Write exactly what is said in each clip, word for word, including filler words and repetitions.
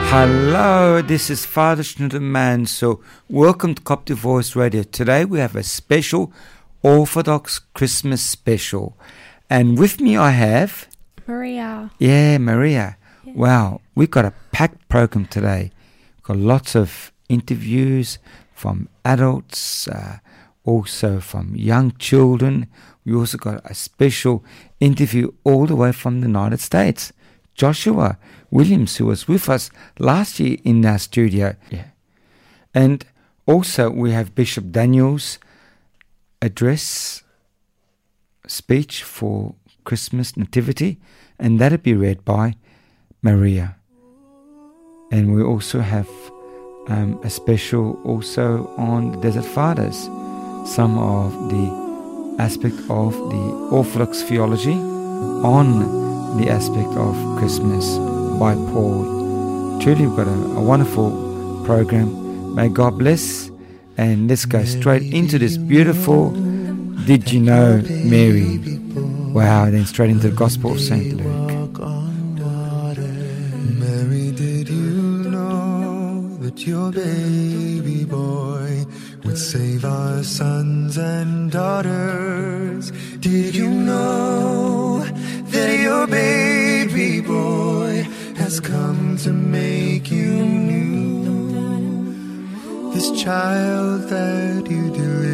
Hello, this is Father Schneiderman. So, welcome to Coptic Voice Radio. Today we have a special Orthodox Christmas special. And with me I have... Maria. Yeah, Maria. Yeah. Wow, we've got a packed program today. We've got lots of interviews from adults, uh, also from young children. We also got a special interview all the way from the United States. Joshua Williams, who was with us last year in our studio. Yeah. And also we have Bishop Daniel's address speech for Christmas Nativity, and that'll be read by Maria. And we also have um, a special also on the Desert Fathers, some of the aspect of the Orthodox theology on the aspect of Christmas by Paul. Truly, we've got a, a wonderful program. May God bless. And let's go straight into this beautiful Did You Know Mary? Wow, then straight into the Gospel of Saint Luke. Mary, did you know that your baby boy would save our sons and daughters? Did you know that your baby boy has come to make you new? This child that you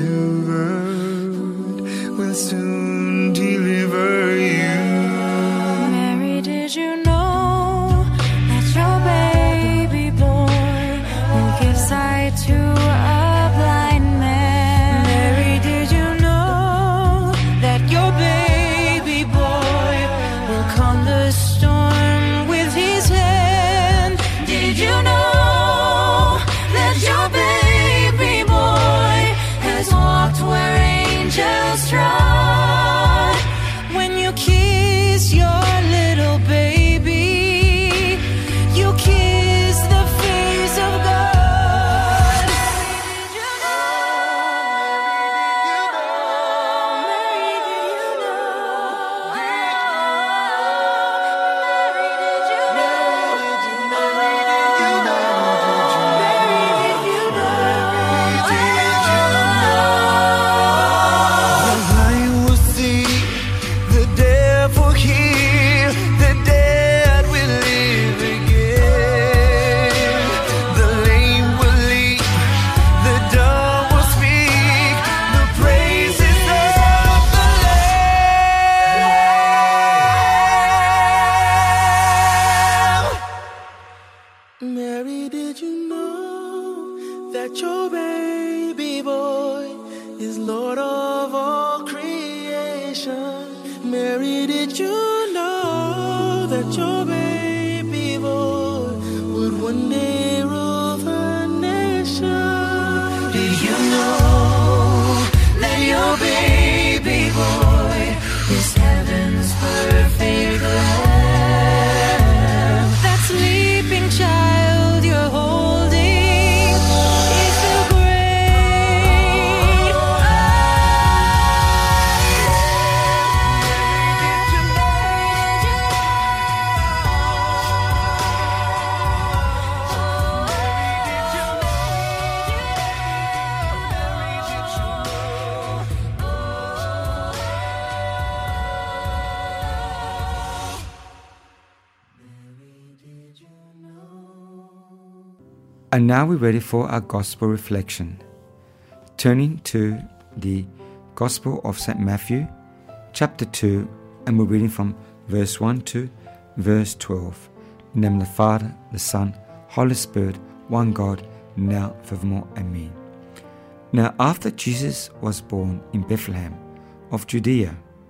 delivered will soon deliver you. Mary, did you know that your baby boy will give sight to a blind man? Mary, did you know that your baby boy will calm the storm with his hand? Did you know that your baby boy has walked where angels trod? When you kiss your little baby, you kiss the face of God. Did you know? Mary, did you know? Mary, did you know? Mary, did you The blind will see, the deaf will hear, the dead will live again. The lame will leap, the dumb will speak, the praises of the Lamb. Mary, did you know that your baby boy is Lord of all creation? Mary, did you know that your baby boy would one day rule the nation? Did you know that your baby boy is heaven's perfect lamb? That sleeping child you're holding is the great I And now we're ready for our Gospel reflection. Turning to the Gospel of Saint Matthew, chapter two, and we're reading from verse one to verse twelve. In the name of the Father, the Son, Holy Spirit, one God, now forevermore. Amen. Now after Jesus was born in Bethlehem of Judea,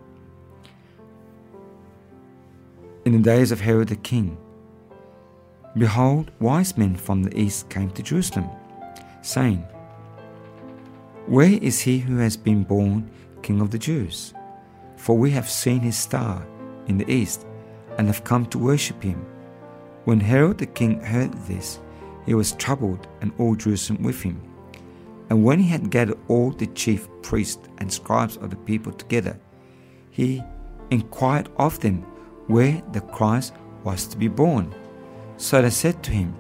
in the days of Herod the king, behold, wise men from the east came to Jerusalem, saying, Where is he who has been born King of the Jews? For we have seen his star in the east, and have come to worship him. When Herod the king heard this, he was troubled, and all Jerusalem with him. And when he had gathered all the chief priests and scribes of the people together, he inquired of them where the Christ was to be born. So they said to him,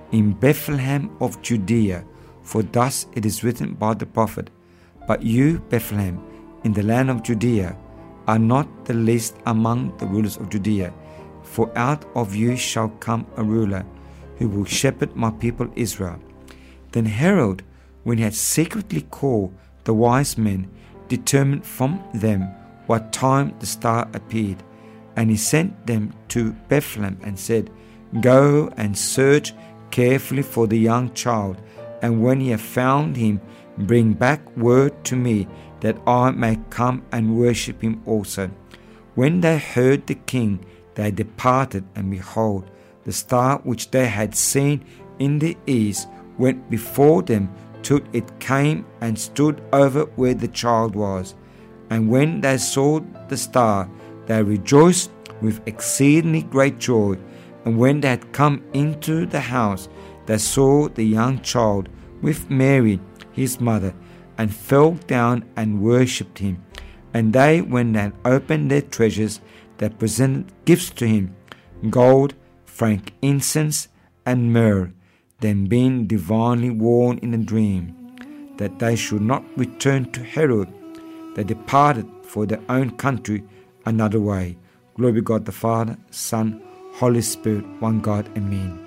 in Bethlehem of Judea, for thus it is written by the prophet, But you, Bethlehem, in the land of Judea, are not the least among the rulers of Judea, for out of you shall come a ruler, who will shepherd my people Israel. Then Herod, when he had secretly called the wise men, determined from them what time the star appeared. And he sent them to Bethlehem and said, Go and search carefully for the young child, and when ye have found him, bring back word to me, that I may come and worship him also. When they heard the king, they departed, and behold, the star which they had seen in the east went before them till it came and stood over where the child was. And when they saw the star, they rejoiced with exceedingly great joy. And when they had come into the house, they saw the young child with Mary, his mother, and fell down and worshipped him. And they, when they had opened their treasures, they presented gifts to him, gold, frankincense, and myrrh. Then being divinely warned in a dream that they should not return to Herod, they departed for their own country another way. Glory be God the Father, Son, Holy Spirit, one God. Amen.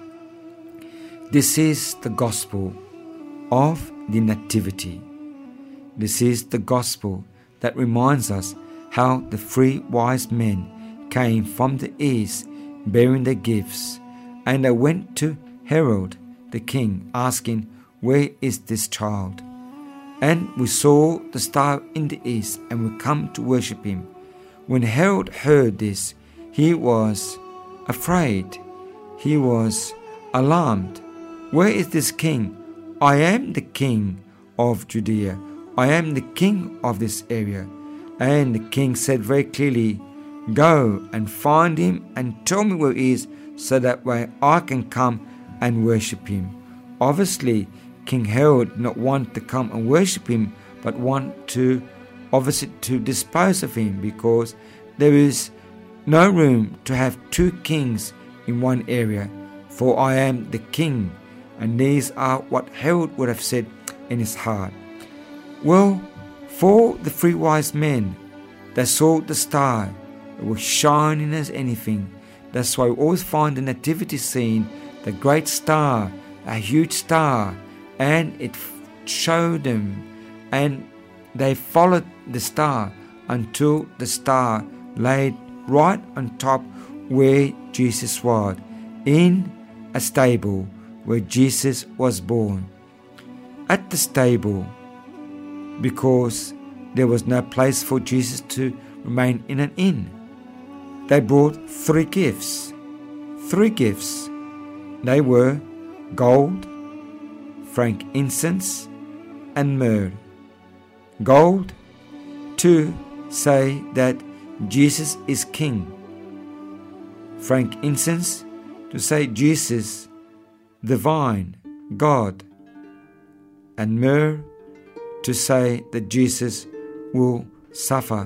This is the gospel of the Nativity. This is the gospel that reminds us how the three wise men came from the east bearing their gifts, and they went to Herod the king, asking, Where is this child? And we saw the star in the east, and we come to worship him. When Herod heard this, he was afraid. He was alarmed. Where is this king? I am the king of Judea. I am the king of this area. And the king said very clearly, Go and find him and tell me where he is, so that way I can come and worship him. Obviously, King Herod did not want to come and worship him, but want to, obviously, to dispose of him, because there is no room to have two kings in one area. For I am the king, and these are what Herod would have said in his heart. Well, for the three wise men, they saw the star. It was shining as anything. That's why we always find the nativity scene, the great star, a huge star, and it showed them, and they followed the star until the star laid right on top where Jesus was, in a stable where Jesus was born. At the stable, because there was no place for Jesus to remain in an inn, they brought three gifts. Three gifts. They were gold, frankincense, and myrrh. Gold, to say that Jesus is king. Frankincense, to say Jesus, divine, God. And myrrh, to say that Jesus will suffer.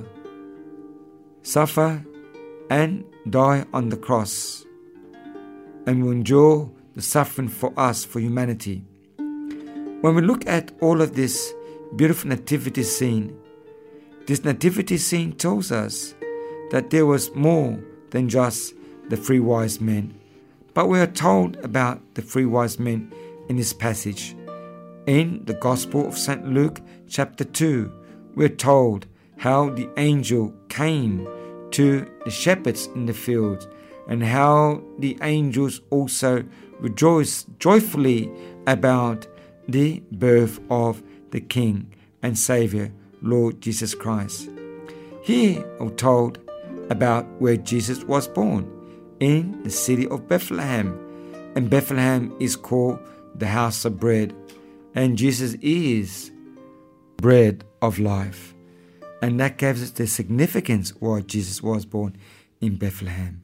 Suffer and die on the cross, and will endure the suffering for us, for humanity. When we look at all of this beautiful nativity scene, this nativity scene tells us that there was more than just the three wise men. But we are told about the three wise men in this passage. In the Gospel of Saint Luke chapter two, we are told how the angel came to the shepherds in the fields, and how the angels also rejoiced joyfully about the birth of the King and Saviour, Lord Jesus Christ. Here we're told about where Jesus was born, in the city of Bethlehem. And Bethlehem is called the house of bread. And Jesus is bread of life. And that gives us the significance why Jesus was born in Bethlehem.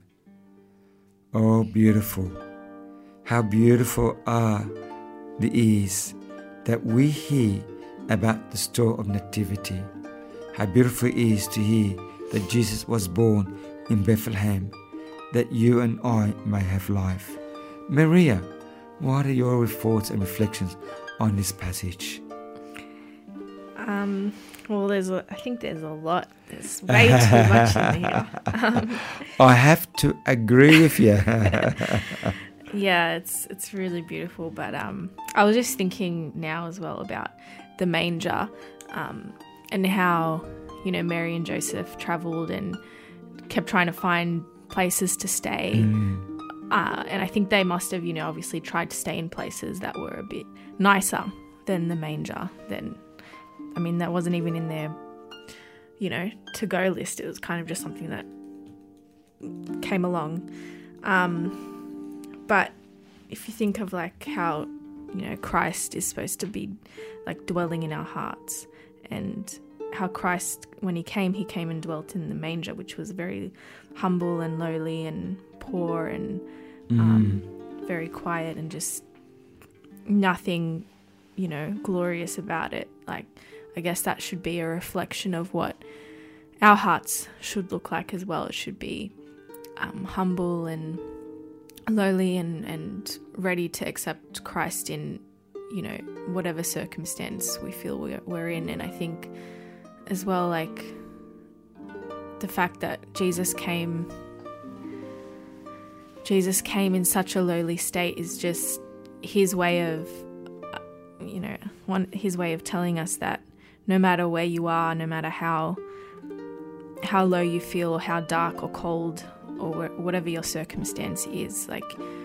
Oh, beautiful. How beautiful are the ears that we hear about the story of nativity. How beautiful it is to hear that Jesus was born in Bethlehem, that you and I may have life. Maria What are your thoughts and reflections on this passage? Um, well, there's a, I think there's a lot. There's way too much in here. Um, I have to agree with you. yeah, it's it's really beautiful. But um, I was just thinking now as well about the manger, um, and how, you know, Mary and Joseph travelled and kept trying to find places to stay. Mm. Uh, and I think they must have, you know, obviously tried to stay in places that were a bit nicer than the manger. Then, I mean, that wasn't even in their, you know, to-go list. It was kind of just something that came along. Um, but if you think of, like, how, you know, Christ is supposed to be, like, dwelling in our hearts, and how Christ, when he came, he came and dwelt in the manger, which was very humble and lowly and poor and um, mm. very quiet, and just nothing, you know, glorious about it. Like, I guess that should be a reflection of what our hearts should look like as well. It should be um, humble and lowly and, and ready to accept Christ in, you know, whatever circumstance we feel we're, we're in. And I think as well, like, the fact that Jesus came Jesus came in such a lowly state is just his way of, you know, one his way of telling us that no matter where you are, no matter how how low you feel, or how dark or cold, or whatever your circumstance is, like,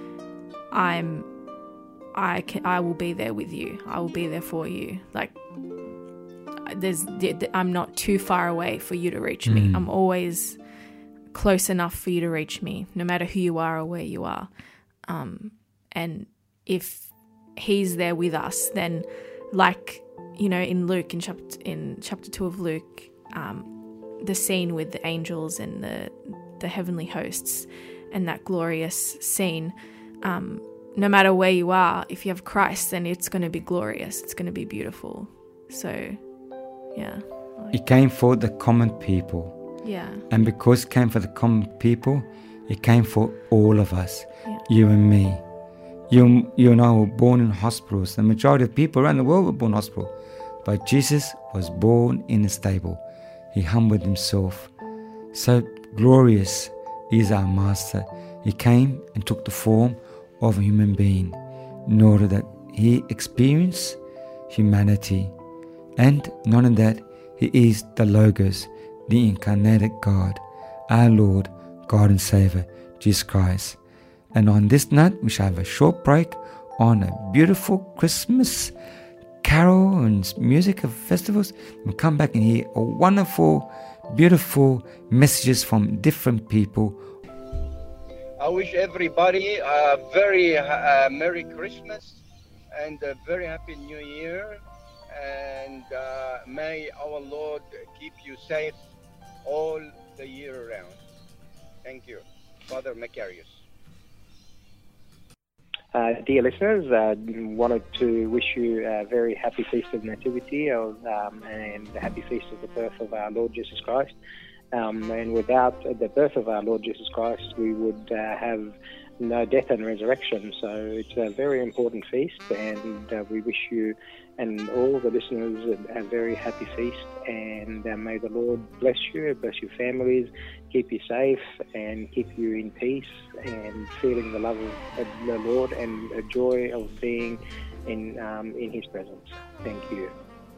I'm I can I will be there with you. I will be there for you. Like, there's I'm not too far away for you to reach me. Mm. I'm always close enough for you to reach me, no matter who you are or where you are. Um, and if he's there with us, then, like, you know, in Luke, in chapter in chapter two of Luke, um, the scene with the angels and the the heavenly hosts, and that glorious scene. Um, no matter where you are, if you have Christ, then it's going to be glorious. It's going to be beautiful. So, yeah. He came for the common people. Yeah. And because it came for the common people, it came for all of us, yeah. you and me. You, you and I were born in hospitals. The majority of people around the world were born in hospital. But Jesus was born in a stable. He humbled himself. So glorious is our Master. He came and took the form of a human being in order that he experienced humanity. And not only that, he is the Logos, the incarnated God, our Lord, God and Saviour, Jesus Christ. And on this note, we shall have a short break on a beautiful Christmas carol and music of festivals. We'll come back and hear a wonderful, beautiful messages from different people. I wish everybody a very uh, Merry Christmas and a very Happy New Year. And uh, may our Lord keep you safe all the year around. Thank you. Father Macarius. Uh, dear listeners, I uh, wanted to wish you a very happy Feast of Nativity of, um, and a happy Feast of the birth of our Lord Jesus Christ. Um, and without the birth of our Lord Jesus Christ, we would uh, have no death and resurrection. So it's a very important feast, and uh, we wish you and all the listeners a very happy feast, and uh, may the Lord bless you, bless your families, keep you safe, and keep you in peace and feeling the love of the Lord and the joy of being in um, in His presence. Thank you.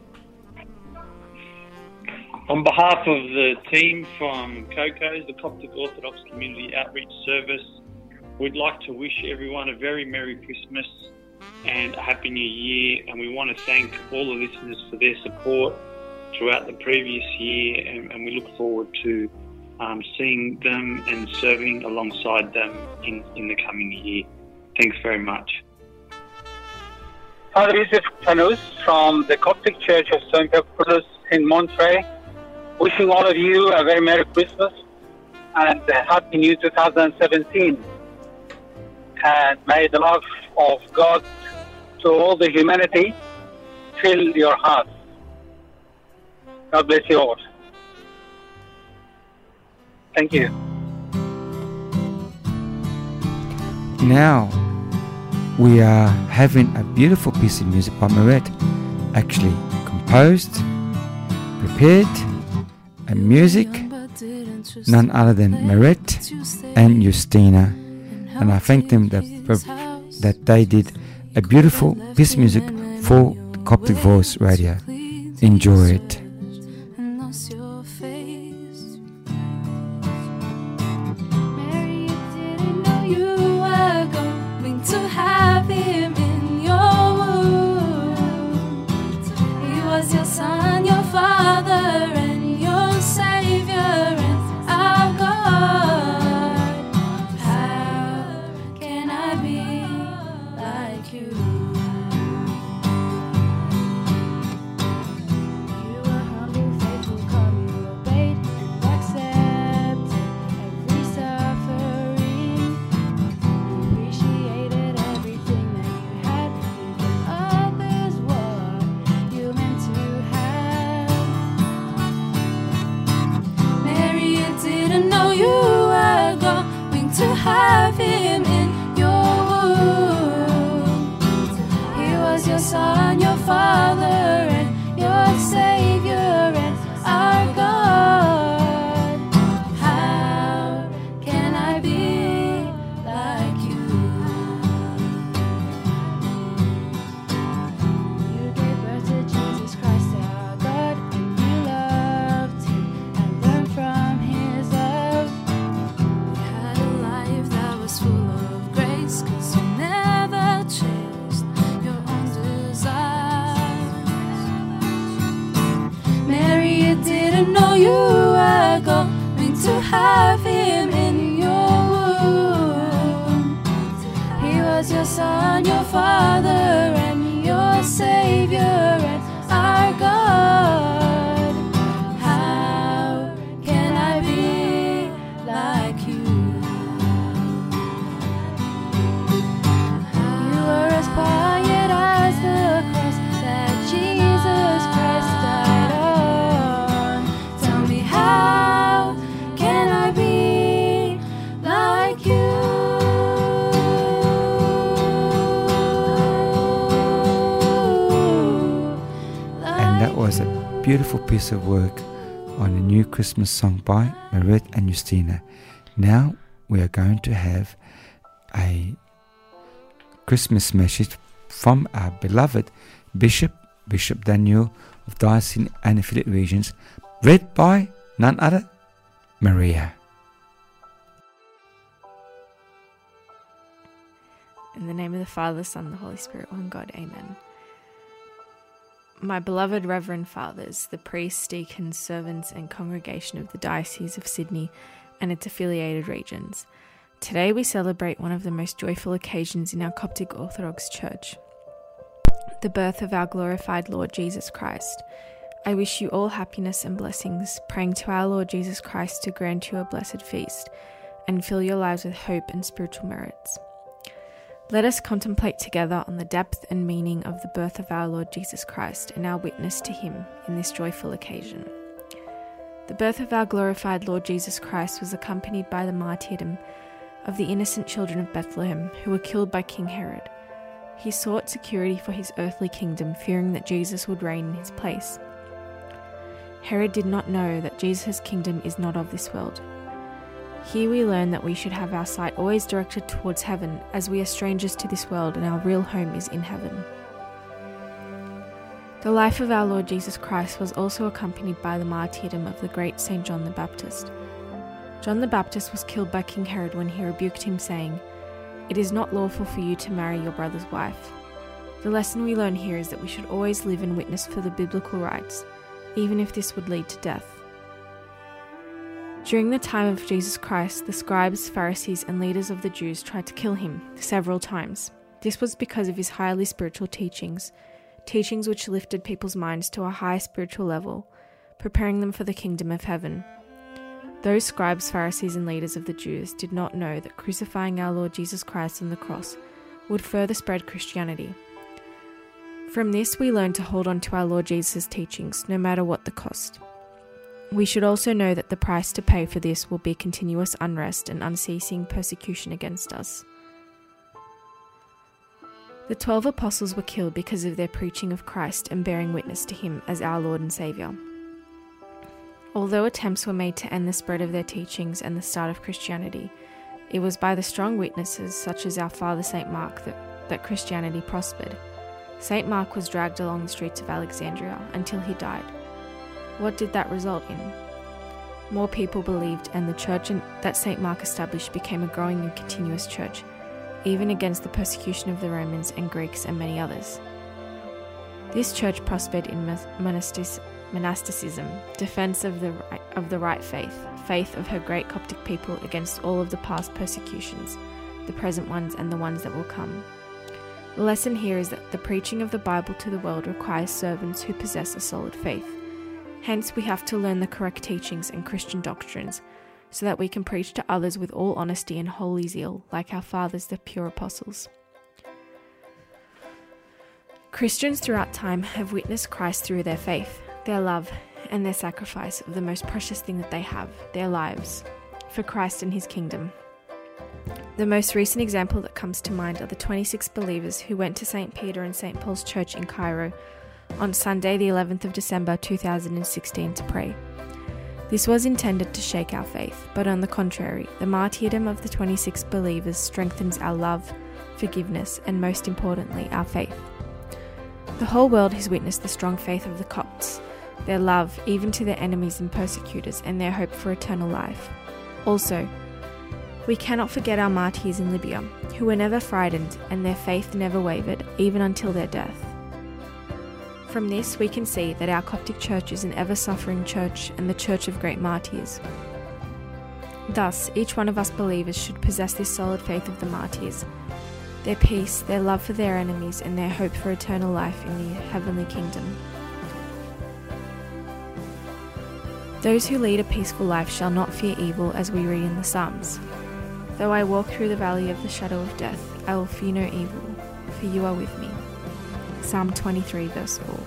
On behalf of the team from COCO's, the Coptic Orthodox Community Outreach Service, we'd like to wish everyone a very Merry Christmas and a Happy New Year, and we want to thank all the listeners for their support throughout the previous year, and, and we look forward to um, seeing them and serving alongside them in, in the coming year. Thanks very much. Father Yusuf Tanus from the Coptic Church of Saint Pepperus in Monterey, wishing all of you a very Merry Christmas and a Happy New two thousand seventeen. And may the love of God to all the humanity fill your hearts. God bless you all. Thank you. Now, we are having a beautiful piece of music by Meret, actually composed, prepared, and music, none other than Meret and Justina. And I thank them that, that they did a beautiful piece of music for Coptic Voice Radio. Enjoy it. Beautiful piece of work on a new Christmas song by Meret and Justina. Now we are going to have a Christmas message from our beloved Bishop, Bishop Daniel of Diocesan and Affiliate Regions, read by none other, Maria. In the name of the Father, the Son, and the Holy Spirit, one God, amen. My beloved Reverend Fathers, the priests, deacons, servants and congregation of the Diocese of Sydney and its affiliated regions, today we celebrate one of the most joyful occasions in our Coptic Orthodox Church, the birth of our glorified Lord Jesus Christ. I wish you all happiness and blessings, praying to our Lord Jesus Christ to grant you a blessed feast and fill your lives with hope and spiritual merits. Let us contemplate together on the depth and meaning of the birth of our Lord Jesus Christ and our witness to him in this joyful occasion. The birth of our glorified Lord Jesus Christ was accompanied by the martyrdom of the innocent children of Bethlehem who were killed by King Herod. He sought security for his earthly kingdom, fearing that Jesus would reign in his place. Herod did not know that Jesus' kingdom is not of this world. Here we learn that we should have our sight always directed towards heaven, as we are strangers to this world and our real home is in heaven. The life of our Lord Jesus Christ was also accompanied by the martyrdom of the great Saint John the Baptist. John the Baptist was killed by King Herod when he rebuked him, saying, "It is not lawful for you to marry your brother's wife." The lesson we learn here is that we should always live and witness for the biblical rights, even if this would lead to death. During the time of Jesus Christ, the scribes, Pharisees, and leaders of the Jews tried to kill him several times. This was because of his highly spiritual teachings, teachings which lifted people's minds to a high spiritual level, preparing them for the kingdom of heaven. Those scribes, Pharisees, and leaders of the Jews did not know that crucifying our Lord Jesus Christ on the cross would further spread Christianity. From this, we learn to hold on to our Lord Jesus' teachings, no matter what the cost. We should also know that the price to pay for this will be continuous unrest and unceasing persecution against us. The twelve apostles were killed because of their preaching of Christ and bearing witness to him as our Lord and Saviour. Although attempts were made to end the spread of their teachings and the start of Christianity, it was by the strong witnesses such as our father Saint Mark that, that Christianity prospered. Saint Mark was dragged along the streets of Alexandria until he died. What did that result in? More people believed, and the church that Saint Mark established became a growing and continuous church, even against the persecution of the Romans and Greeks and many others. This church prospered in monastic, monasticism, defense of the, right, of the right faith, faith of her great Coptic people against all of the past persecutions, the present ones and the ones that will come. The lesson here is that the preaching of the Bible to the world requires servants who possess a solid faith. Hence, we have to learn the correct teachings and Christian doctrines, so that we can preach to others with all honesty and holy zeal, like our fathers, the pure apostles. Christians throughout time have witnessed Christ through their faith, their love, and their sacrifice of the most precious thing that they have, their lives, for Christ and his kingdom. The most recent example that comes to mind are the twenty-six believers who went to Saint Peter and Saint Paul's Church in Cairo on Sunday the eleventh of December two thousand sixteen to pray. This was intended to shake our faith, but on the contrary, the martyrdom of the twenty-six believers strengthens our love, forgiveness, and most importantly, our faith. The whole world has witnessed the strong faith of the Copts, their love even to their enemies and persecutors, and their hope for eternal life. Also, we cannot forget our martyrs in Libya, who were never frightened and their faith never wavered, even until their death. From this, we can see that our Coptic Church is an ever-suffering church and the church of great martyrs. Thus, each one of us believers should possess this solid faith of the martyrs, their peace, their love for their enemies, and their hope for eternal life in the heavenly kingdom. Those who lead a peaceful life shall not fear evil, as we read in the Psalms. Though I walk through the valley of the shadow of death, I will fear no evil, for you are with me. Psalm twenty-three, verse four.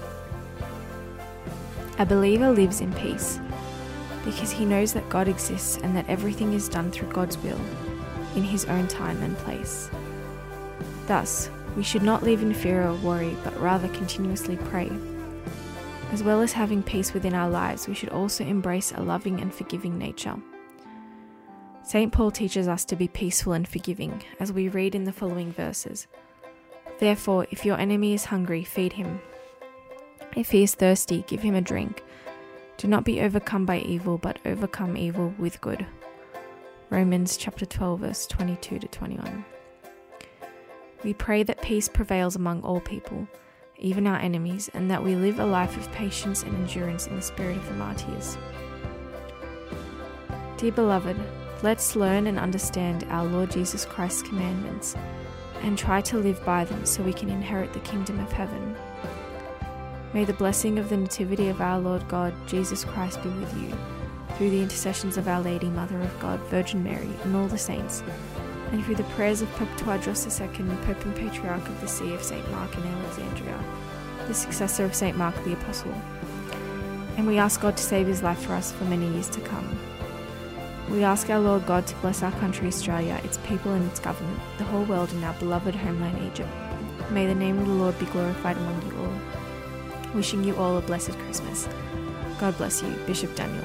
A believer lives in peace because he knows that God exists and that everything is done through God's will, in his own time and place. Thus, we should not live in fear or worry, but rather continuously pray. As well as having peace within our lives, we should also embrace a loving and forgiving nature. Saint Paul teaches us to be peaceful and forgiving, as we read in the following verses. Therefore, if your enemy is hungry, feed him. If he is thirsty, give him a drink. Do not be overcome by evil, but overcome evil with good. Romans chapter twelve, verse twenty-two to twenty-one. We pray that peace prevails among all people, even our enemies, and that we live a life of patience and endurance in the spirit of the martyrs. Dear beloved, let's learn and understand our Lord Jesus Christ's commandments and try to live by them so we can inherit the kingdom of heaven. May the blessing of the Nativity of our Lord God, Jesus Christ, be with you, through the intercessions of Our Lady, Mother of God, Virgin Mary, and all the saints, and through the prayers of Pope Tawadros the Second, Pope and Patriarch of the See of Saint Mark in Alexandria, the successor of Saint Mark the Apostle. And we ask God to save his life for us for many years to come. We ask our Lord God to bless our country Australia, its people and its government, the whole world and our beloved homeland Egypt. May the name of the Lord be glorified among you all. Wishing you all a blessed Christmas. God bless you, Bishop Daniel.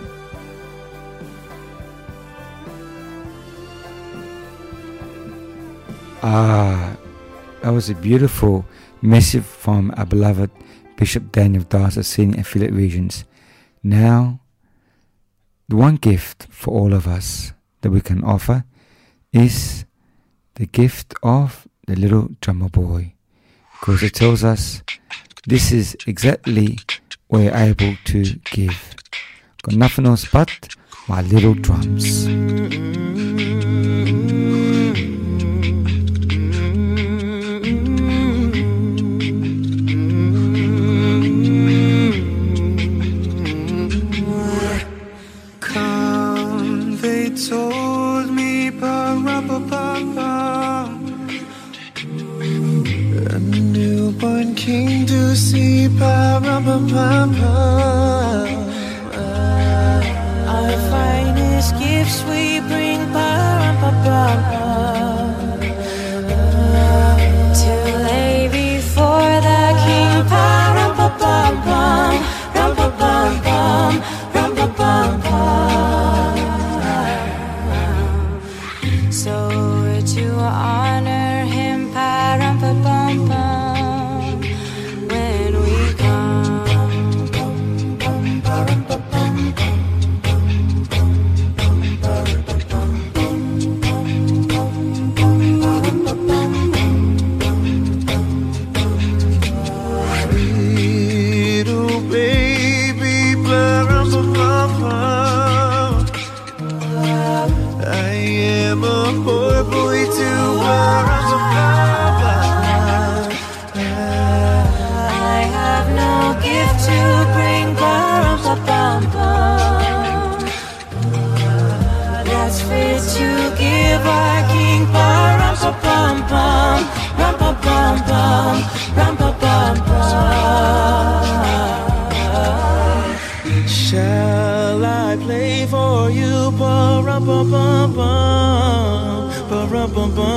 Ah, that was a beautiful message from our beloved Bishop Daniel of Diocesan Affiliate Regions. Now, the one gift for all of us that we can offer is the gift of the little drummer boy, because it tells us this is exactly what we're able to give. Got nothing else but my little drums. Come, they told me, ba-ra-ba-ba-ba, a newborn king to see, ba-ra-ba-ba-ba. Our finest gifts we bring, ba-ra-ba-ba-ba, to lay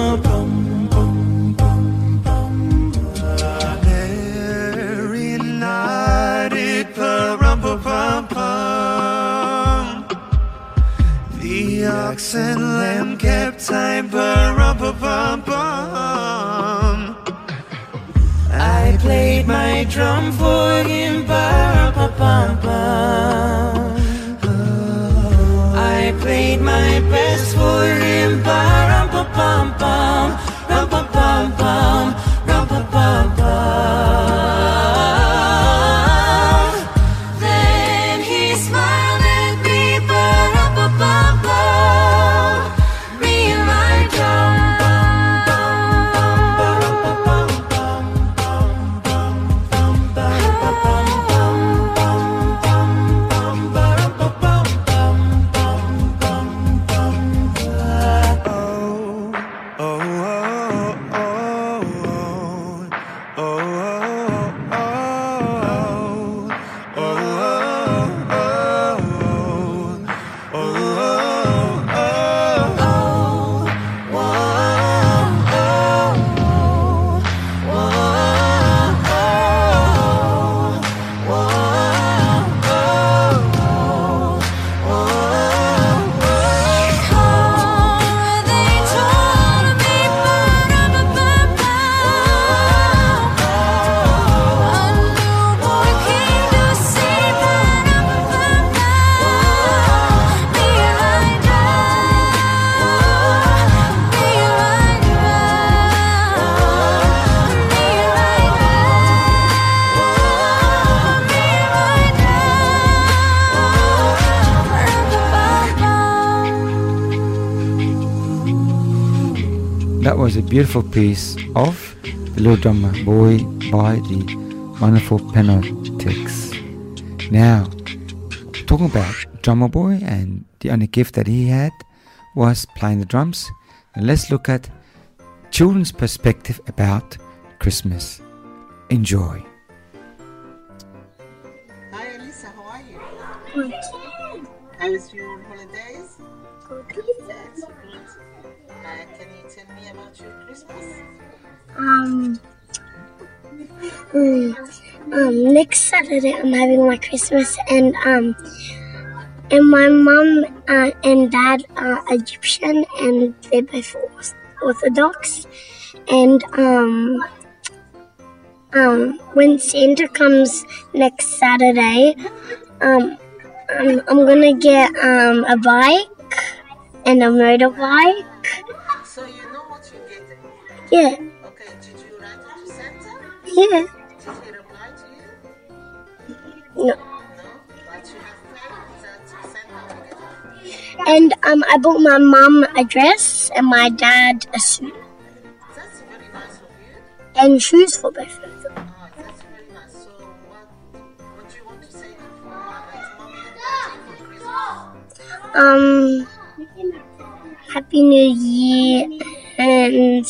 Merry night, it pa-rum-pa-pum-pum. The ox and lamb kept time, pa-rum-pa-pum-pum. I played my drum for him, pa-rum-pa-pum-pum. I played my best for him, pa-rum-pa-pum-pum, rum-pa-pum-pum, rum-pa-pum-pum. Then he smiled at me, pa-rum-pa-pum-pum, me and my drum. That was a beautiful piece of The Little Drummer Boy by the wonderful Penotix. Now, talking about Drummer Boy, and the only gift that he had was playing the drums. And let's look at children's perspective about Christmas. Enjoy. Hi Elisa, how are you? Good. How was your holidays? Good. That's good. Uh, can you tell me about your Christmas? Um, mm, um, next Saturday I'm having my Christmas, and um, and my mum uh, and dad are Egyptian, and they're both Orthodox, and um, um, when Santa comes next Saturday, um, um I'm gonna get um a bike and a motorbike. So you know what you're getting? Yeah. Okay, did you write it to Santa? Yeah. Did he reply to you? No. No? But you have faith that Santa will get it? And um, I bought my mum a dress and my dad a suit That's very nice of you. and shoes for both of them. Oh, that's very nice. So what, what do you want to say to mommy and daddy for Christmas? Um, Happy New Year and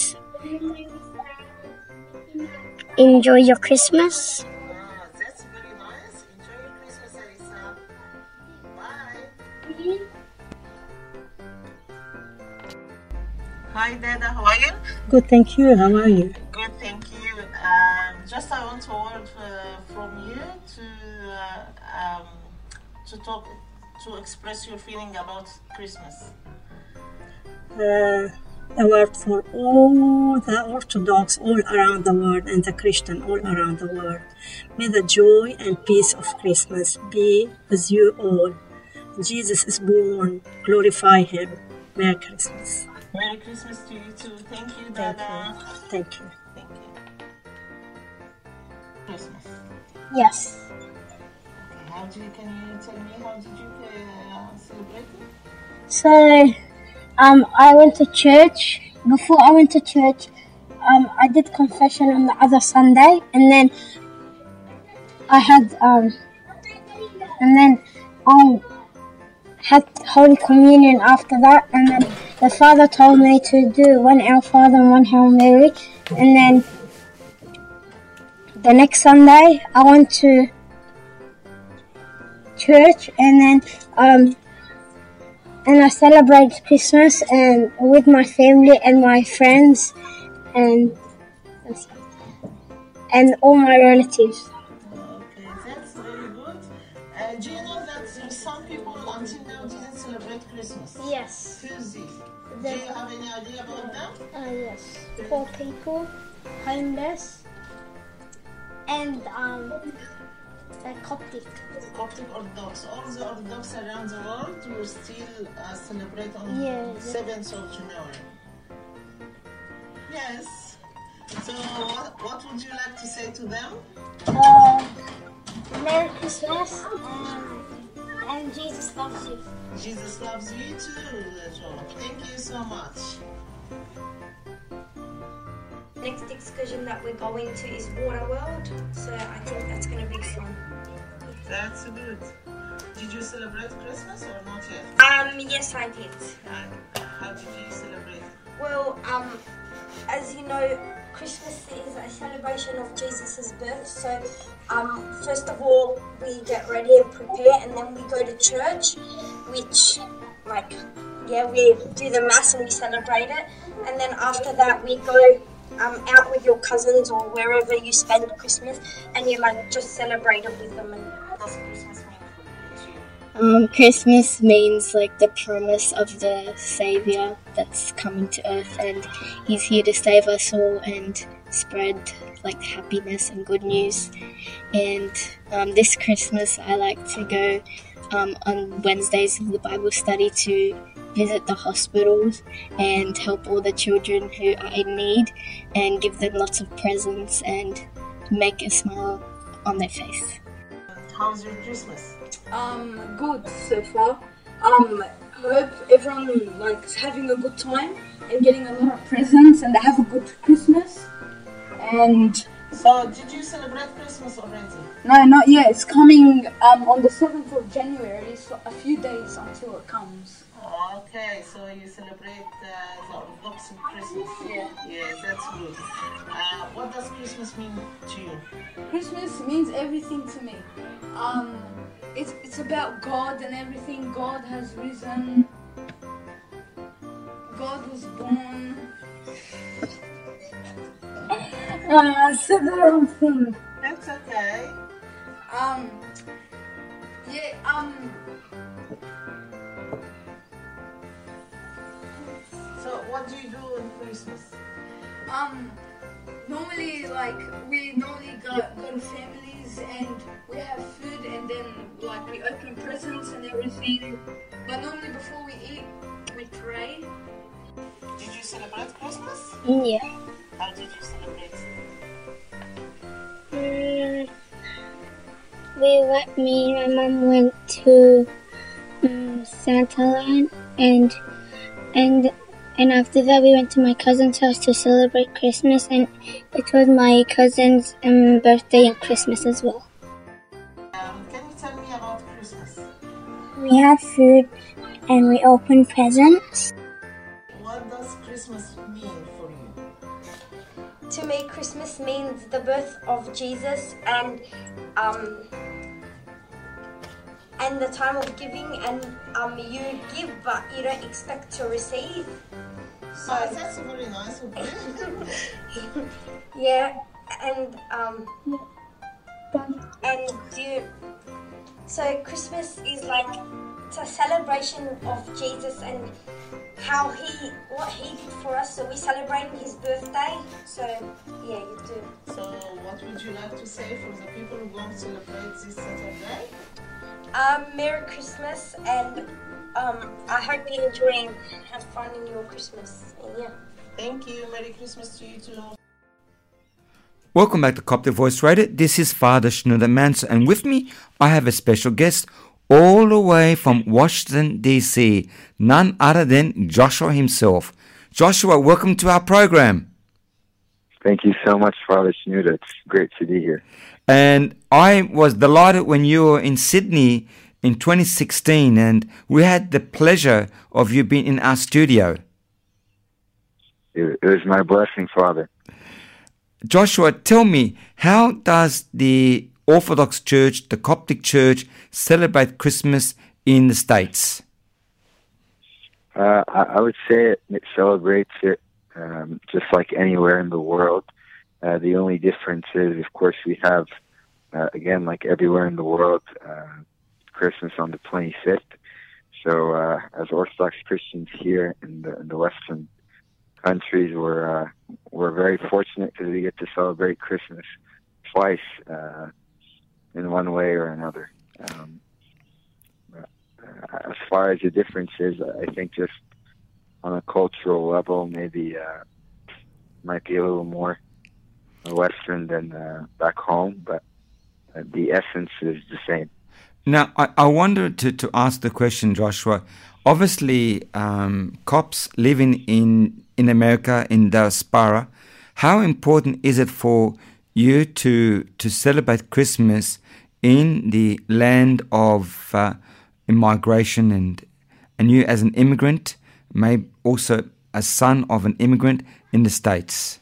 enjoy your Christmas. Ah, that's very nice. Enjoy your Christmas, Elisa. Bye. Hi, Dada. How are you? Good, thank you. How are you? Good, thank you. Um, just I want a word uh, from you to uh, um, to talk to express your feeling about Christmas. Uh, a word for all the Orthodox all around the world and the Christian all around the world. May the joy and peace of Christmas be with you all. Jesus is born. Glorify Him. Merry Christmas. Merry Christmas to you too. Thank you, Dada. Thank you. Thank you. Christmas. Yes. Okay, how do you, can you tell me how did you uh, celebrate it? So, um, I went to church. Before I went to church, um, I did confession on the other Sunday, and then I had um, and then I had Holy Communion after that, and then the Father told me to do one Our Father and one Hail Mary, and then the next Sunday I went to church, and then um. and I celebrate Christmas and with my family and my friends and and all my relatives. Okay, that's very good. Uh, do you know that some people until now didn't celebrate Christmas? Yes. Who's this? Do The- you have any idea about them? Uh, yes. Poor people, homeless, and um, the Coptic. Coptic Orthodox. All the Orthodox around the world will still uh, celebrate on Yeah. seventh of January. Yes. So what, what would you like to say to them? Uh, Merry Christmas and, and Jesus loves you. Jesus loves you too, Joe. Thank you so much. Next excursion that we're going to is Water World, so I think that's going to be fun. That's good. Did you celebrate Christmas or not yet? Um, yes, I did. And how did you celebrate? Well, um, as you know, Christmas is a celebration of Jesus' birth. So, um, first of all, we get ready and prepare, and then we go to church, which, like, yeah, we do the mass and we celebrate it. And then after that, we go um, out with your cousins or wherever you spend Christmas, and you like just celebrate it with them. And what does Christmas mean for you? Um, Christmas means like the promise of the Savior that's coming to earth, and He's here to save us all and spread like happiness and good news. And um, this Christmas, I like to go um, on Wednesdays of the Bible study to visit the hospitals and help all the children who are in need, and give them lots of presents and make a smile on their face. How's your Christmas? Um, good so far. Um, hope everyone likes having a good time and getting a lot of presents, and they have a good Christmas. And So, did you celebrate Christmas already? no, not yet. It's coming um on the seventh of January. So a few days until it comes. Okay, so you celebrate uh, the Orthodox Christmas. Yeah. Yes, that's good. Uh, what does Christmas mean to you? Christmas means everything to me. Um, it's it's about God and everything. God has risen. God was born. I said the wrong thing. That's okay. Um, yeah. Um. So, what do you do on Christmas? Um, normally, like, we normally go, go to families and we have food, and then, like, we open presents and everything. But normally before we eat, we pray. Did you celebrate Christmas? Yeah. How did you celebrate? Mm, we went, me and my mum went to um, Santa Land, and and and after that we went to my cousin's house to celebrate Christmas, and it was my cousin's um, birthday and Christmas as well. Um, can you tell me about Christmas? We had food and we opened presents. What does Christmas mean for you? To me, Christmas means the birth of Jesus and um, and the time of giving, and um, you give but you don't expect to receive. So Oh, that's very nice of you. yeah, and um, and you. So Christmas is like it's a celebration of Jesus and how he what he did for us. So we celebrate his birthday. So yeah, you do. So, what would you like to say for the people who won't celebrate this Saturday? Um, Merry Christmas, and um, I hope you enjoy and have fun in your Christmas. And yeah. Thank you. Merry Christmas to you too. Welcome back to Coptic Voice Radio. This is Father Shenouda Manso, and with me I have a special guest all the way from Washington, D C, none other than Joshua himself. Joshua, welcome to our program. Thank you so much, Father Shenouda. It's great to be here. And I was delighted when you were in Sydney in twenty sixteen, and we had the pleasure of you being in our studio. It, it was my blessing, Father. Joshua, tell me, how does the Orthodox Church, the Coptic Church, celebrate Christmas in the States? Uh, I, I would say it, it celebrates it um, just like anywhere in the world. Uh, the only difference is, of course, we have, uh, again, like everywhere in the world, uh, Christmas on the twenty-fifth. So uh, as Orthodox Christians here in the, in the Western countries, we're, uh, we're very fortunate because we get to celebrate Christmas twice uh, in one way or another. Um, As far as the difference is, I think just on a cultural level, maybe uh, might be a little more Western than uh, back home, but uh, the essence is the same. Now, I, I wanted to, to ask the question, Joshua. Obviously, um, Copts living in, in America, in diaspora, how important is it for you to to celebrate Christmas in the land of uh, immigration, and and you as an immigrant, maybe also a son of an immigrant in the States?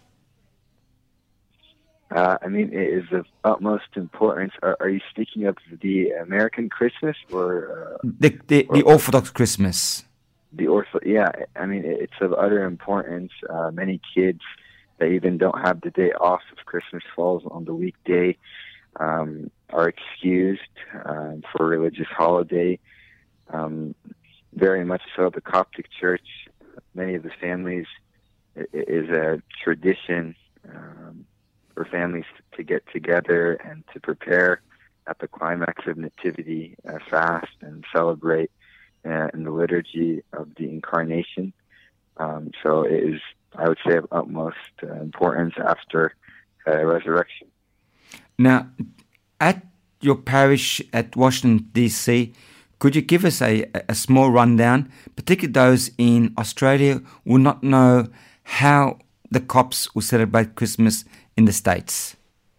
Uh, I mean, it is of utmost importance. Are, are you speaking of the American Christmas or uh, The, the, the or, Orthodox Christmas? The Ortho? Yeah, I mean, it's of utter importance. Uh, many kids that even don't have the day off if Christmas falls on the weekday um, are excused um, for a religious holiday. Um, very much so, the Coptic Church, many of the families, it, it is a tradition um, for families to get together and to prepare at the climax of Nativity uh, fast and celebrate uh, in the liturgy of the Incarnation. Um, so it is, I would say, of utmost uh, importance after uh, resurrection. Now, at your parish at Washington, D C, could you give us a, a small rundown, particularly those in Australia will not know how the Copts will celebrate Christmas in the States?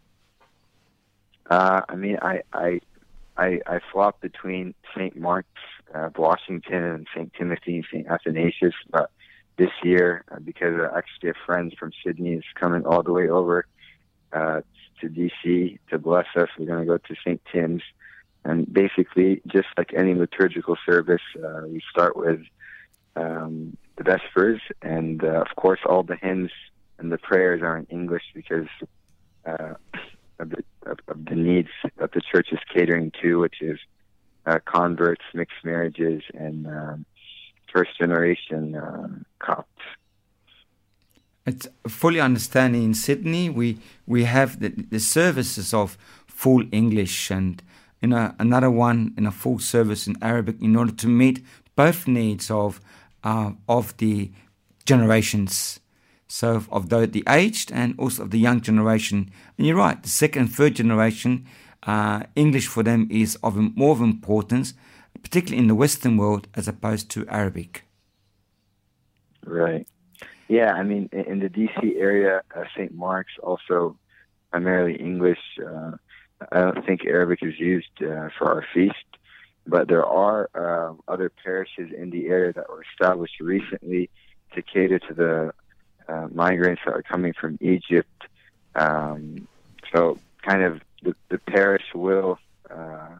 Uh, I mean, I, I, I, I flop between Saint Mark's of Washington and Saint Timothy and Saint Athanasius, but this year, uh, because uh, actually a friend from Sydney is coming all the way over uh, to D C to bless us, we're going to go to Saint Tim's. And basically, just like any liturgical service, uh, we start with um, the Vespers, and uh, of course, all the hymns and the prayers are in English because uh, of, the, of, of the needs that the church is catering to, which is uh, converts, mixed marriages, and um, first-generation um, Copts. It's fully understanding in Sydney, we we have the, the services of full English and you know, another one in a full service in Arabic in order to meet both needs of uh, of the generations, so of the, the aged and also of the young generation. And you're right, the second and third generation, uh, English for them is of more of importance, particularly in the Western world as opposed to Arabic. Right. Yeah, I mean, in, in the D C area, uh, Saint Mark's also primarily English. Uh, I don't think Arabic is used uh, for our feast, but there are uh, other parishes in the area that were established recently to cater to the uh, migrants that are coming from Egypt. Um, so kind of the, the parish will, uh,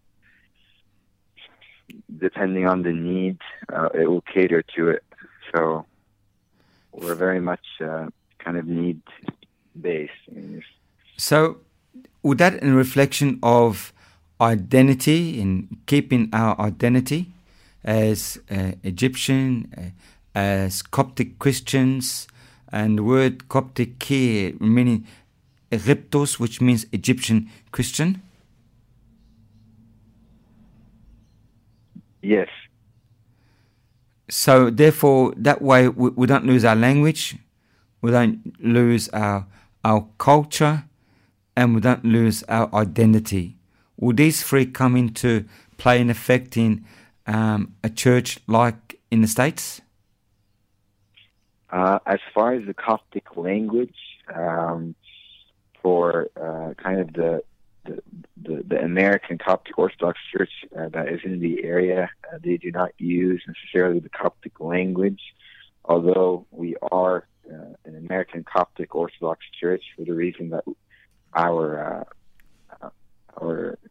depending on the need, uh, it will cater to it. So we're very much uh, kind of need-based. So would that in reflection of identity, in keeping our identity as uh, Egyptian, uh, as Coptic Christians, and the word Coptic here meaning Egyptos, which means Egyptian Christian? Yes. So therefore, that way we, we don't lose our language, we don't lose our our culture, and we don't lose our identity. Will these three come into play and effect in um, a church like in the States? Uh, as far as the Coptic language, um, for uh, kind of the, the the the American Coptic Orthodox Church uh, that is in the area, uh, they do not use necessarily the Coptic language, although we are uh, an American Coptic Orthodox Church for the reason that our uh, our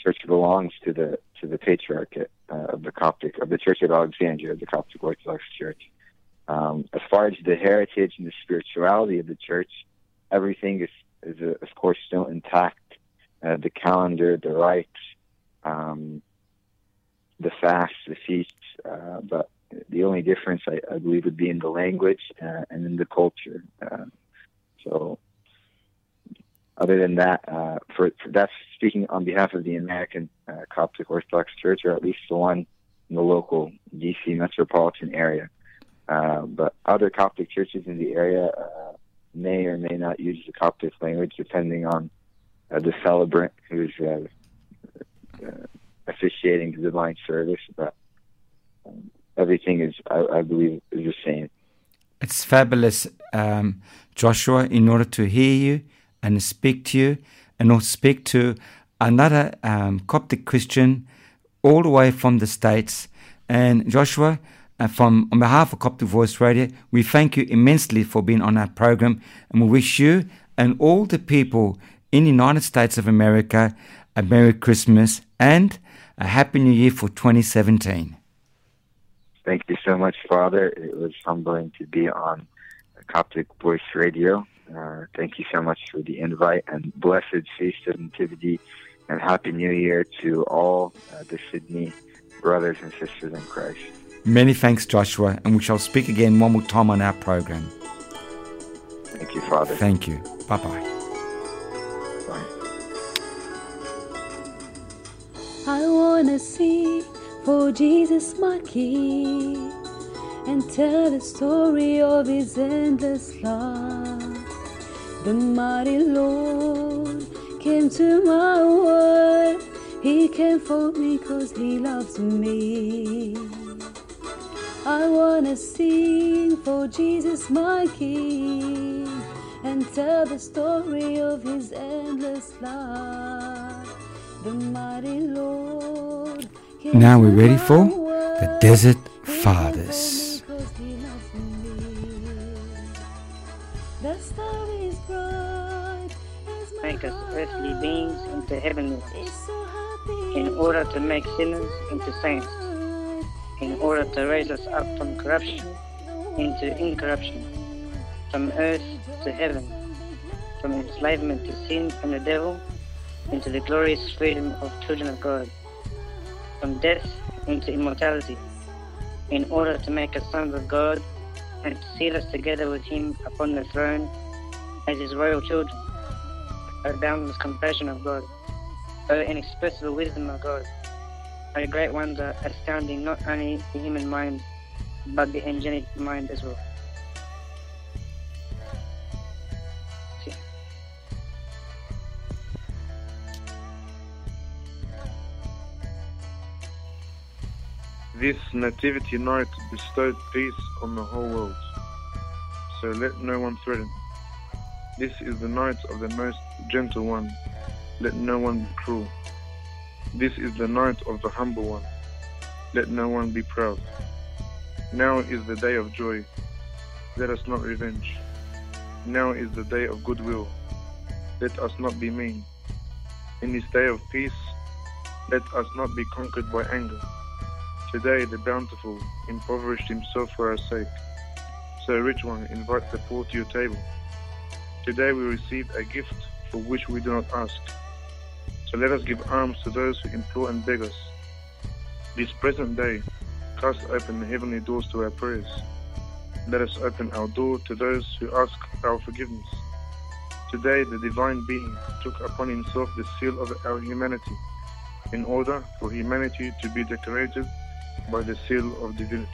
church belongs to the to the Patriarchate uh, of the Coptic, of the Church of Alexandria, the Coptic Orthodox Church. Um, as far as the heritage and the spirituality of the church, everything is, is uh, of course, still intact. Uh, the calendar, the rites, um, the fasts, the feasts, uh, but the only difference, I, I believe, would be in the language uh, and in the culture. Uh, so, other than that, uh, for, for that's speaking on behalf of the American uh, Coptic Orthodox Church, or at least the one in the local D C metropolitan area. Uh, but other Coptic churches in the area uh, may or may not use the Coptic language, depending on uh, the celebrant who's uh, uh, officiating the divine service. But um, everything is, I, I believe, is the same. It's fabulous, um, Joshua, in order to hear you and speak to you, and also speak to another um, Coptic Christian all the way from the States. And Joshua, uh, from on behalf of Coptic Voice Radio, we thank you immensely for being on our program, and we wish you and all the people in the United States of America a Merry Christmas and a Happy New Year for twenty seventeen. Thank you so much, Father. It was humbling to be on Coptic Voice Radio. Uh, thank you so much for the invite, and blessed Feast of Nativity and Happy New Year to all uh, the Sydney brothers and sisters in Christ. Many thanks, Joshua, and we shall speak again one more time on our program. Thank you, Father. Thank you. Bye-bye. Bye. I wanna see for Jesus my King and tell the story of His endless love. The mighty Lord came to my world. He came for me 'cause He loves me. I wanna sing for Jesus my King and tell the story of His endless love. The mighty Lord came Now we're to ready my for the world. Desert He came Fathers. for me 'cause He loves me. The star is bright as my Make us heart earthly beings into heavenly ones, is so happy. in order to make sinners into saints, in order to raise us up from corruption into incorruption, from earth to heaven, from enslavement to sin and the devil, into the glorious freedom of children of God, from death into immortality, in order to make us sons of God and to seal us together with Him upon the throne as His royal children. O boundless compassion of God, O inexpressible wisdom of God, O great wonder astounding not only the human mind, but the angelic mind as well. This nativity night bestowed peace on the whole world, so let no one threaten. This is the night of the most gentle one, let no one be cruel. This is the night of the humble one, let no one be proud. Now is the day of joy, let us not revenge. Now is the day of goodwill, let us not be mean. In this day of peace, let us not be conquered by anger. Today the bountiful impoverished himself for our sake, so a rich one invites the poor to your table. Today we receive a gift for which we do not ask, so let us give alms to those who implore and beg us. This present day, cast open the heavenly doors to our prayers. Let us open our door to those who ask our forgiveness. Today the divine being took upon himself the seal of our humanity, in order for humanity to be decorated by the seal of divinity.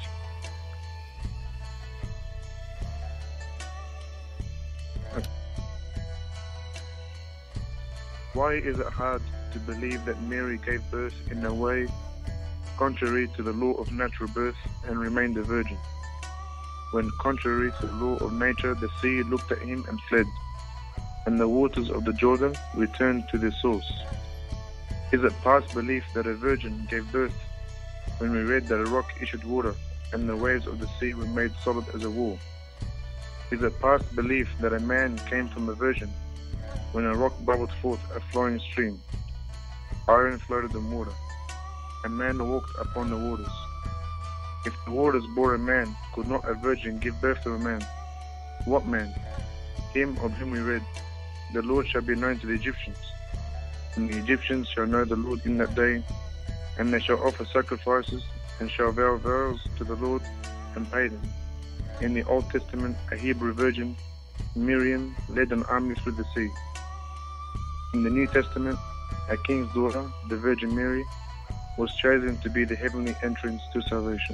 Why is it hard to believe that Mary gave birth in a way contrary to the law of natural birth and remained a virgin, when contrary to the law of nature the sea looked at him and fled, and the waters of the Jordan returned to their source? Is it past belief that a virgin gave birth when we read that a rock issued water and the waves of the sea were made solid as a wall? Is it past belief that a man came from a virgin when a rock bubbled forth a flowing stream? iron floated on water. A man walked upon the waters. If the waters bore a man, could not a virgin give birth to a man? What man? Him of whom we read, the Lord shall be known to the Egyptians. And the Egyptians shall know the Lord in that day, and they shall offer sacrifices, and shall vow vows to the Lord, and pay them. In the Old Testament, a Hebrew virgin, Miriam, led an army through the sea. In the New Testament, a king's daughter, the Virgin Mary, was chosen to be the heavenly entrance to salvation.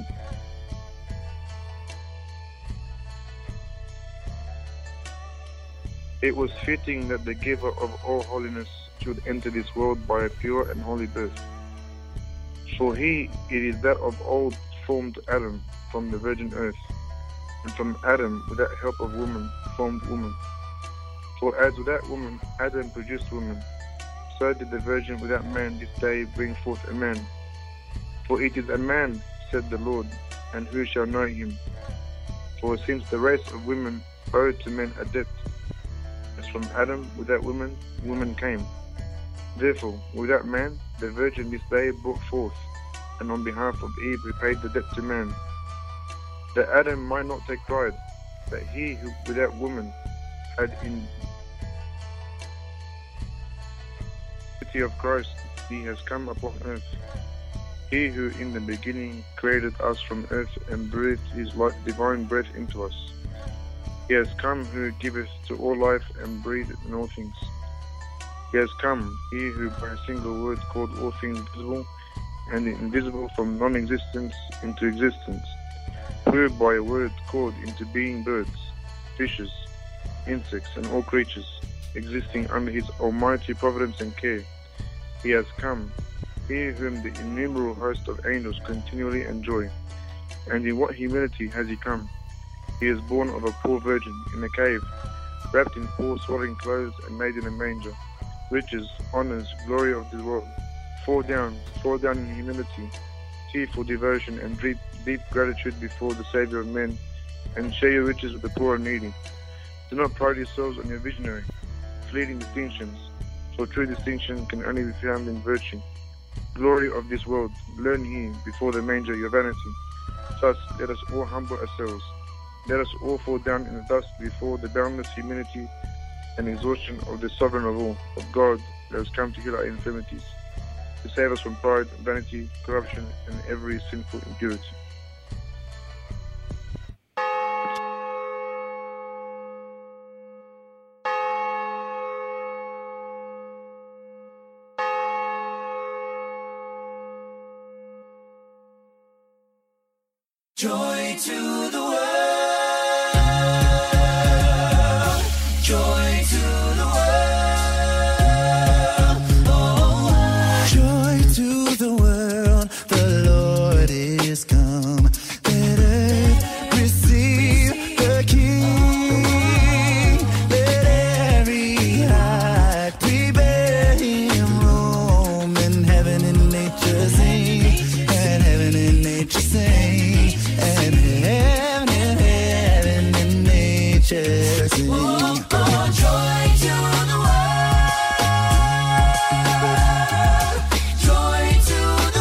It was fitting that the giver of all holiness should enter this world by a pure and holy birth. For he, it is that of old formed Adam from the virgin earth, and from Adam, without help of woman, formed woman. For as without woman Adam produced woman, so did the virgin without man this day bring forth a man. For it is a man, said the Lord, and who shall know him? For since the race of women owed to men a debt, as from Adam without woman, woman came. Therefore, without man, the virgin this day brought forth, and on behalf of Eve repaid the debt to man. That Adam might not take pride, that he who without woman had in the of Christ, he has come upon earth. He who in the beginning created us from earth and breathed his life, divine breath into us. He has come who giveth to all life and breathed in all things. He has come, he who by a single word called all things visible and the invisible from non-existence into existence, who by a word called into being birds, fishes, insects and all creatures, existing under his almighty providence and care. He has come, he whom the innumerable host of angels continually enjoy. And in what humility has he come? He is born of a poor virgin in a cave, wrapped in poor swaddling clothes and made in a manger. Riches, honors, glory of the world. Fall down, fall down in humility, tearful devotion and deep, deep gratitude before the Saviour of men, and share your riches with the poor and needy. Do not pride yourselves on your visionary, fleeting distinctions, for true distinction can only be found in virtue. Glory of this world, learn ye before the manger your vanity. Thus let us all humble ourselves. Let us all fall down in the dust before the boundless humility and exhaustion of the sovereign of all, of God, that has come to heal our infirmities, to save us from pride, vanity, corruption, and every sinful impurity. Joy to the world, joy to the world, oh, joy to the world, the Lord is come. Let earth receive the King, let every heart prepare him room, and heaven and nature sing, and heaven and nature sing. And heaven and heaven and nature sing. Oh, oh, joy to the world, joy to the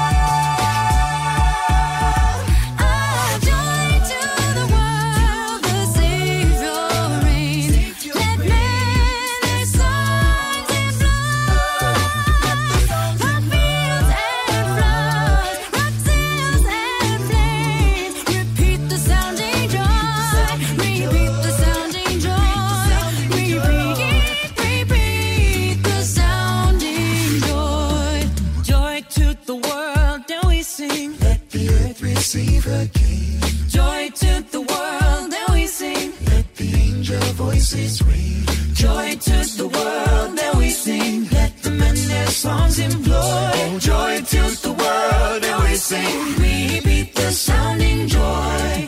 world, oh, joy to the world, the Savior reigns. Let men their songs in blood, rock fields and floods, rock seals and flames. Repeat the sounding joy, repeat the sounding joy, repeat, repeat the sounding joy. Joy to the world, and we sing. Let the earth receive a King. Joy to the world, and we sing. Let the angel voices ring. Joy to the world, and we sing. Let the men their songs employ. Oh, joy to the world, and we sing. Repeat the sounding joy.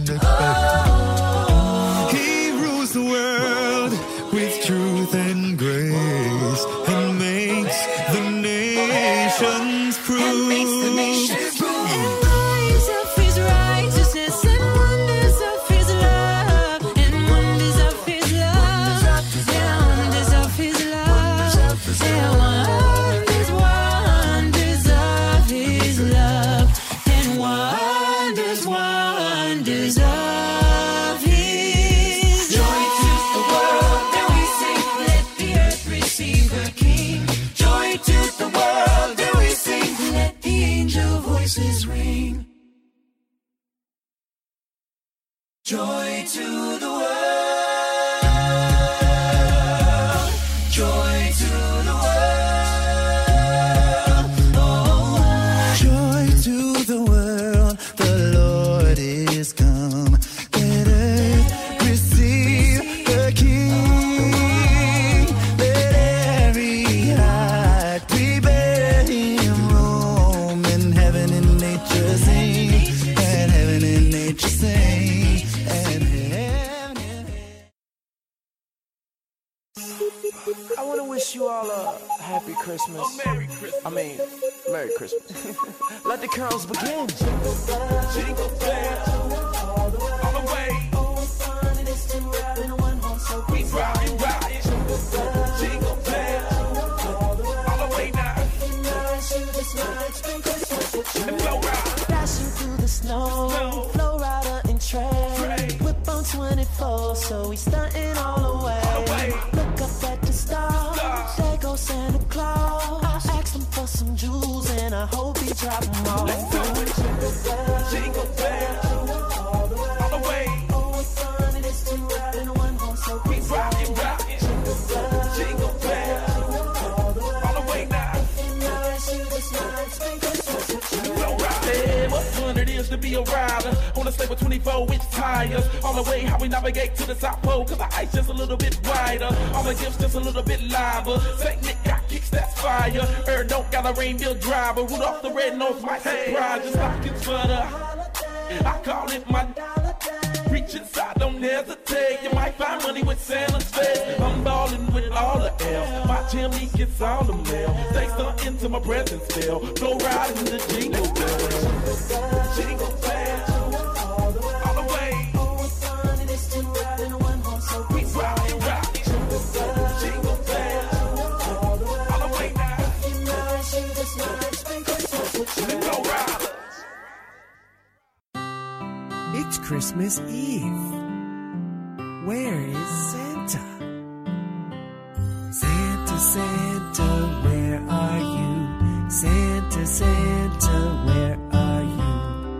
Oh. He rules the world with truth and grace, and makes the nations prove. And makes the nations prove. And lives of his righteousness, and wonders of his love, and wonders of his love, and wonders of his love, and wonders why. Joy to the world. Joy to the world. Oh, joy to the world. The Lord is come. Let earth receive the King. Let every heart prepare him roam. And heaven and nature sing. And heaven and nature sing. And heaven and I want to wish you all a happy Christmas. Oh, Merry Christmas. I mean, Merry Christmas. Let the carols begin. Jingle bells, jingle bells, all the way. Oh, fun it is to ride in a one-horse open sleigh. We ride, ride. Jingle bells, jingle bells, all the way. All the way now. Nice, you just might spend Christmas with you. And blow ride. Dashing through the snow, snow. Flow rider and Trey. Whip on twenty-four, so we stunting all the way. All the way. Look up at the stars, there goes Santa Claus. I asked him for some jewels and I hope he drop them all. Let's do it. Jingle bells, jingle bells, all the way. All the way. Oh, what fun it is to ride in a one-horse open sleigh. We rockin', rockin'. Jingle bells, jingle bells, all the way. All the way now. If you're nice, you just might spend Christmas with you. Blow ride. Hey, what fun it is to be a rider on a sleigh with twenty-four inch tires. All the way how we navigate to the South Pole, cause the ice just a little bit wider. All the gifts just a little bit liver. Saint Nick got kicks, that's fire. Er don't got a reindeer driver. Rudolph the red-nosed might surprise you. Stockings for the I call it my reach inside, don't hesitate. You might find money with Santa's face. I'm ballin' with all the L. My chimney gets all the mail. Stay stuck into my presence still. Go riding the jingle bells. Jingle bells. All the way. Oh, what fun it is to ride in a one-horse open sleigh. We rockin', rockin'. Jingle bells. Jingle bells. All the way. All the way now. If you're nice, you just might spend Christmas with you. Go ride. It's Christmas Eve. Where is Santa? Santa, Santa, where are you? Santa, Santa, where are you?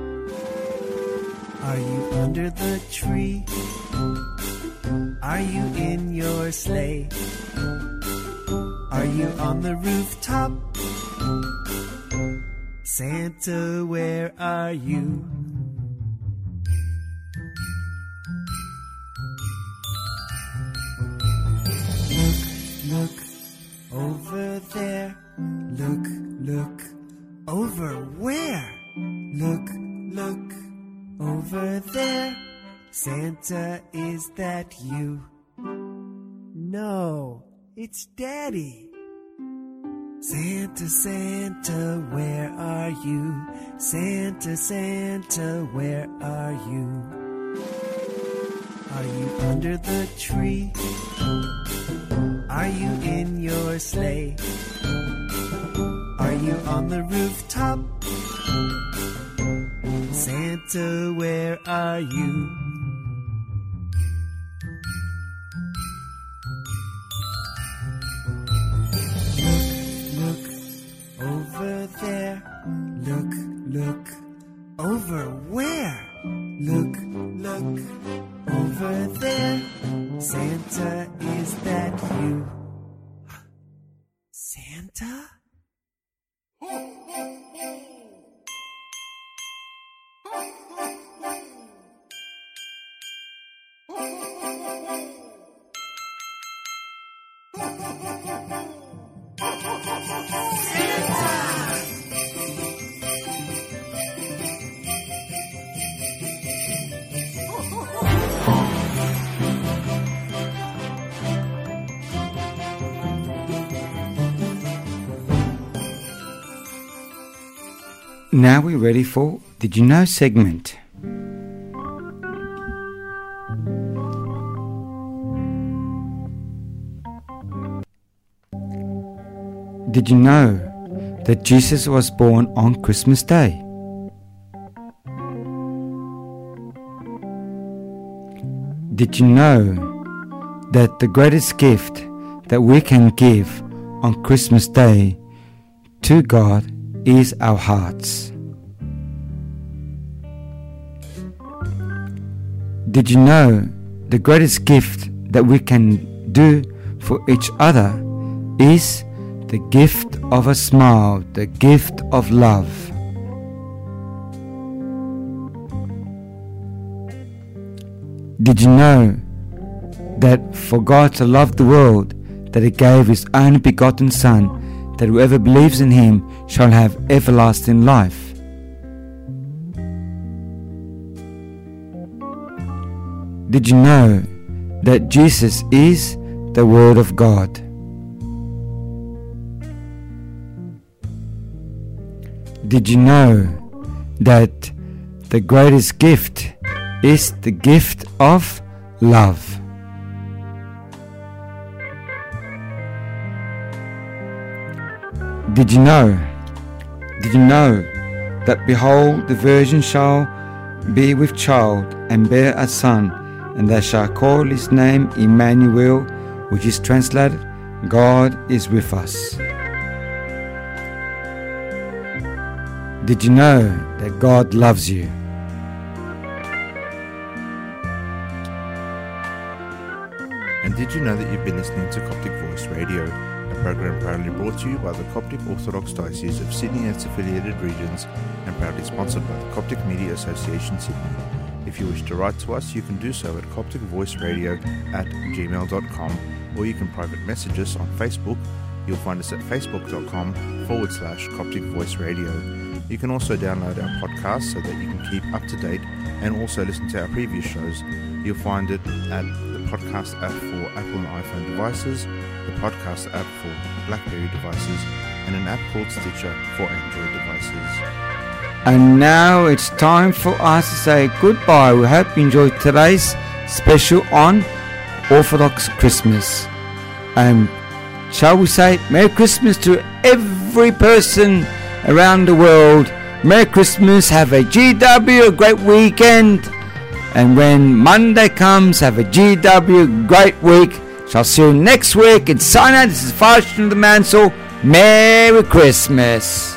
Are you under the tree? Are you in your sleigh? Are you on the rooftop? Santa, where are you? Look, look, over there. Look, look, over where? Look, look, over there. Santa, is that you? No, it's Daddy. Santa, Santa, where are you? Santa, Santa, where are you? Are you under the tree? Are you in your sleigh? Are you on the rooftop? Santa, where are you? Look, look, over there. Look, look, over where? Look, look, over there. Santa, is that you? Santa? Now we're ready for Did You Know segment. Did you know that Jesus was born on Christmas Day? Did you know that the greatest gift that we can give on Christmas Day to God is our hearts? Did you know the greatest gift that we can do for each other is the gift of a smile, the gift of love? Did you know that for God to love the world, that He gave His only begotten Son, that whoever believes in Him shall have everlasting life? Did you know that Jesus is the Word of God? Did you know that the greatest gift is the gift of love? Did you know? Did you know that behold, the virgin shall be with child and bear a son, and they shall call his name Emmanuel, which is translated, God is with us. Did you know that God loves you? And did you know that you've been listening to Coptic Voice Radio, a program proudly brought to you by the Coptic Orthodox Diocese of Sydney and its affiliated regions, and proudly sponsored by the Coptic Media Association Sydney. If you wish to write to us, you can do so at copticvoiceradio at gmail dot com, or you can private message us on Facebook. You'll find us at facebook.com forward slash Coptic Voice Radio. You can also download our podcast so that you can keep up to date and also listen to our previous shows. You'll find it at the podcast app for Apple and iPhone devices, the podcast app for BlackBerry devices, and an app called Stitcher for Android devices. And now it's time for us to say goodbye. We hope you enjoyed today's special on Orthodox Christmas. And shall we say Merry Christmas to every person around the world. Merry Christmas, have a G W, a great weekend. And when Monday comes, have a G W, great week. Shall see you next week. And sign out, this is Father from the Mansell. Merry Christmas.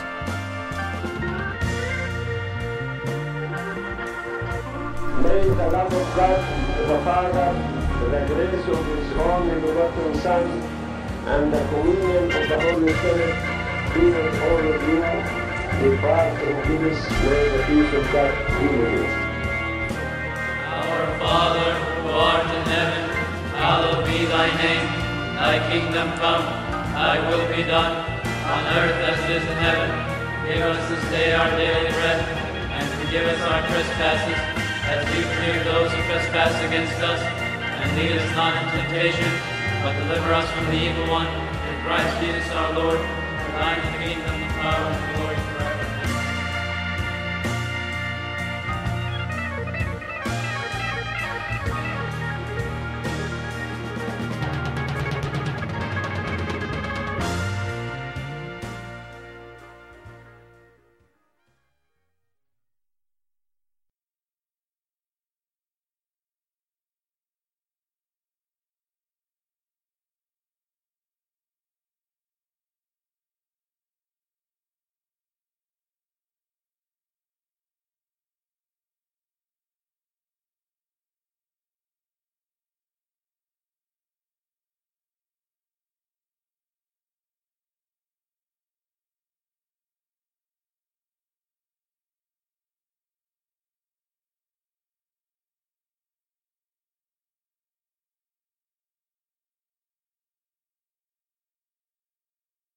May the love of God, the Father, the grace of His only begotten Son, and the communion of the Holy Spirit be with all of you. Depart in peace. May the peace of God be with you. Our Father, who art in heaven, hallowed be thy name. Thy kingdom come, thy will be done, on earth as it is in heaven. Give us this day our daily bread, and forgive us our trespasses, as we forgive those who trespass against us. And lead us not into temptation, but deliver us from the evil one. Through Christ Jesus our Lord, for thine is the kingdom, the power, and the glory,